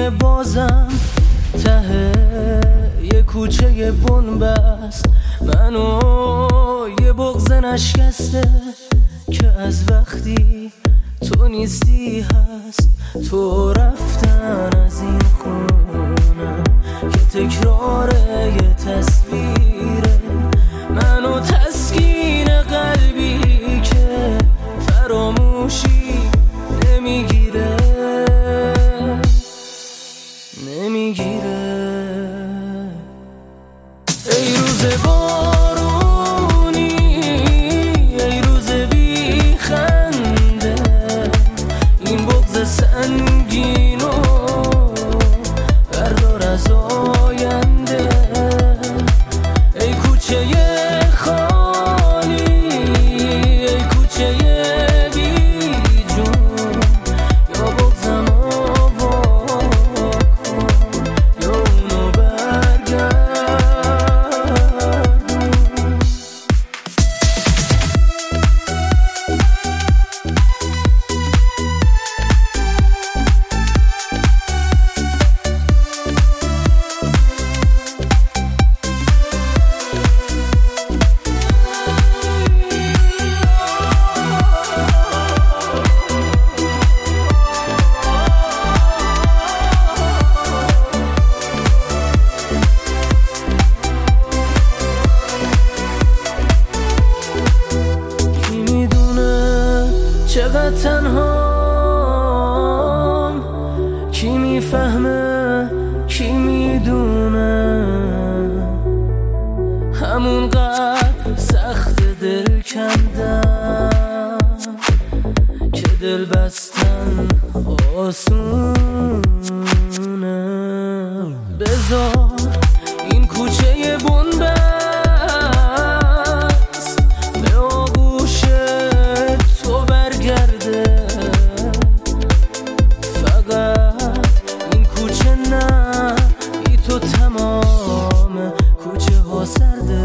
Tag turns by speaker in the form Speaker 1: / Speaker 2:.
Speaker 1: دیگه بازم ته یه کوچه بنبست منو یه بغض نشکسته که از وقتی تو نیستی هست. تو رفتن از این خونه که تکرار یه تصویره، منو تسکین قلبی که فراموشی نمیگیره ای روز بارونی، ای روز بی خنده، این بغض سنگینو بردار از آینده. ای کوچه خالی، ای کوچه بی جون، یا بغضم آوا کن یا اونو برگرد. چقدر تنهام، کی میفهمه کی میدونه، همونقدر سخت دل کندم که دل بستن آسونه. بذار این کوچه بنبست به آغوش تو برگرده، فقط این کوچه نه، ای تو تمام کوچه ها سرده.